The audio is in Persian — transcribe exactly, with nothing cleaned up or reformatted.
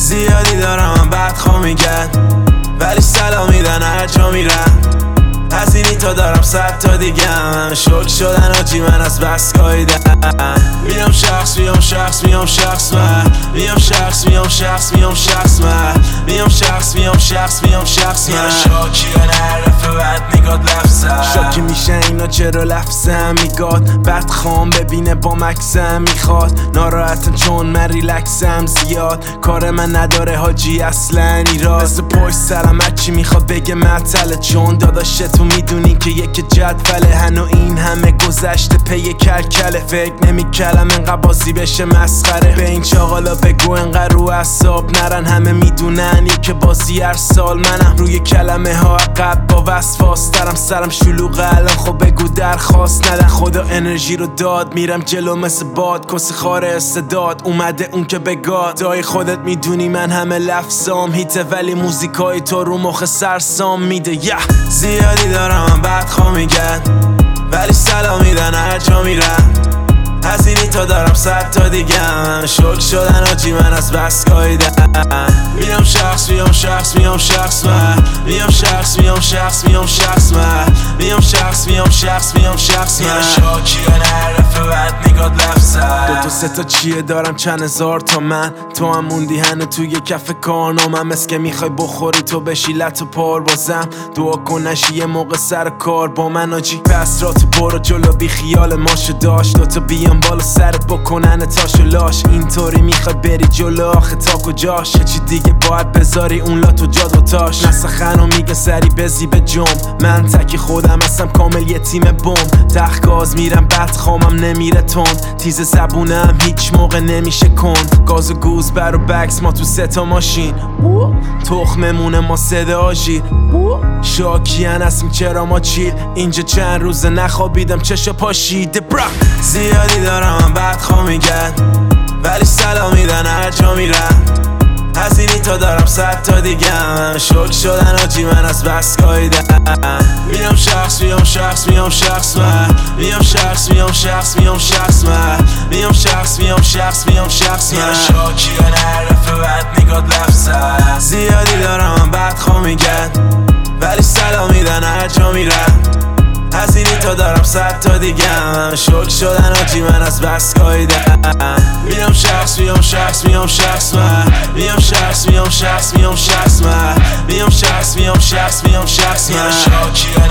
زیادی دارم من بدخواه میگن، ولی سلام میدن هر جا میرم. از اینی تا دارم صد تا دیگه هم شک شدن آجی من از بس گاییدن. میام شخص میام شخص میام شخص من میام شخص میام شخص میام شخص من میام شخص میام شخص میام شخص من شاکی و نعرفه بد نگاد لفظم شاکی میشه اینا چرا لفظم میگاد بدخوام ببینه با مکسم میخواد ناراحتم چون من ریلکسم زیاد کار من نداره حاجی اصلا ایراد مثل پشت سرم هرچی میخواد بگه معطله چون داداش تو میدونی که یک جدوله هنو این همه گذشته پی کلکله فکر نمیکردم انقدر بازی بشه مسخره به این چاقالا بگو انقدر رو اعصاب نرن همه میدونن یک بازی هر سال منم روی کلمه ها عقب با وسواس دارم سرم شلوغه الان خب بگو درخواست ندن خدا انرژی رو داد میرم جلو مثل باد کسی خار استعداد اومده اون که بگاد دای خودت میدونی من همه لفظام هیته ولی موزیکای تو رو مخ سرسام میده yeah. زیادی دارم من بدخواه میگن ولی سلام میدن هر جا میرم. از اینی تا دارم صد تا دیگه هم شک شدن آجی من از بس گاییدن. میام شخص میام شخص میام شخص من میام شخص میام شخص میام شخص من میام شخص میام شخص میام شخص من شاکی و نعرفه بد نگاد لفظم دو تا سه تا چیه دارم چند هزار تا من تو هم موندی هنو توی کف کارنامم مثل که میخوای بخوری تو بشی لط و پار بازم دعا کن نشی یه موقع سر کار با من آجی پس را تو برو جلو بی خیال ماشو داشت دو تا بیام بالا سرت بکنن تاشو لاش اینطوری میخوای بری جلو آخه تا کجاش یه چی دیگه باید بذاری اون لاتو جاد و تاش نسخن و میگه سری بزی به جم من تکی خودم هستم کامل یه تیم بم تخ گاز میرم بدخوامم نمیره تند تیز زبونم هیچ موقع نمیشه کند گاز و گوز بر و بکس ما تو سه تا ماشین تخممونه ما صدا آژیر شاکیان هستیم چرا ما چیل اینجا چند روزه نخوابیدم چشا پاشیده برا زیادی دارم من بدخواه میگن ولی سلام میدن هر جا میرم. از اینی تا دارم صد تا دیگه هم شک شدن آجی من از بس گاییدن. میام شخص میام شخص میام شخص من میام شخص میام شخص میام شخص من میام شخص میام شخص میام شخص من شاکی و نعرفه بد نگاد لفظم زیادی دارم من بدخواه میگن ولی سلام میدن هر جا میرم. از اینی تا دارم صد تا دیگه هم شک شدن آجی من از بس گاییدن. میام شخص میام شخص میام شخص من میام شخص میام شخص میام شخص من میام شخص میام شخص میام شخص من شاکی